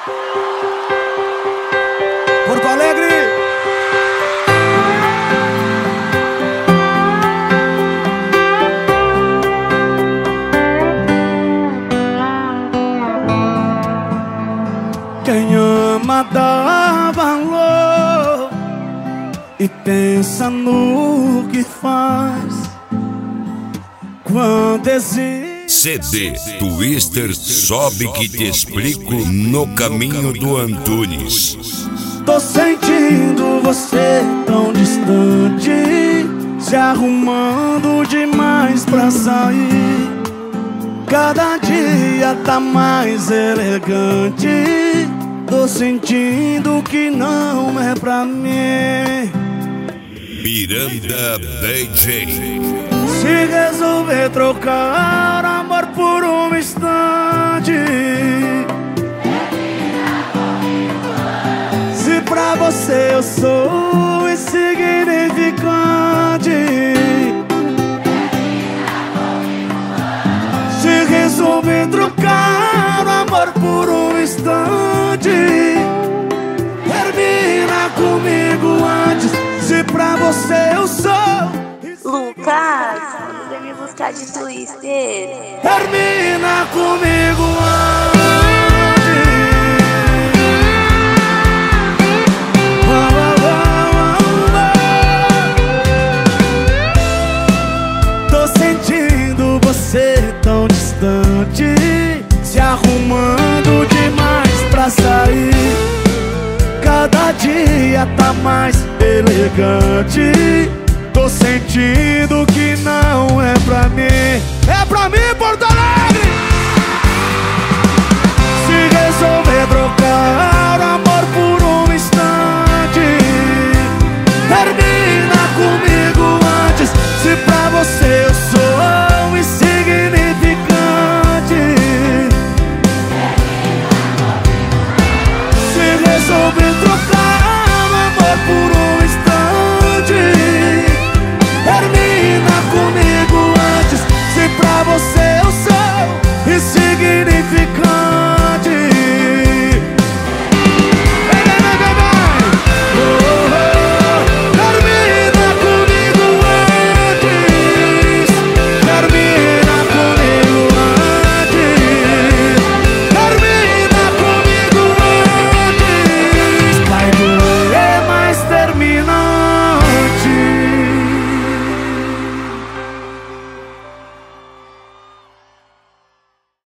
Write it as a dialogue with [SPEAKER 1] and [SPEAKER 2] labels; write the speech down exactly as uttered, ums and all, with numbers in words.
[SPEAKER 1] Porto Alegre. Quem ama dá valor e pensa no que faz quando existe.
[SPEAKER 2] C D Twister Sobe que te explico no caminho do Antunes.
[SPEAKER 1] Tô sentindo você tão distante, se arrumando demais pra sair. Cada dia tá mais elegante. Tô sentindo que não é pra mim.
[SPEAKER 2] Miranda D J.
[SPEAKER 1] Se resolver trocar amor por um instante, se pra você eu sou insignificante, se resolver trocar amor por um instante, termina comigo antes. Se pra você eu sou
[SPEAKER 3] Lucas, vem me buscar de Twister.
[SPEAKER 1] termina comigo antes. Tô sentindo você tão distante, se arrumando demais pra sair. Cada dia tá mais elegante. Tô sentindo que não é pra mim. É pra mim, Porto Alegre!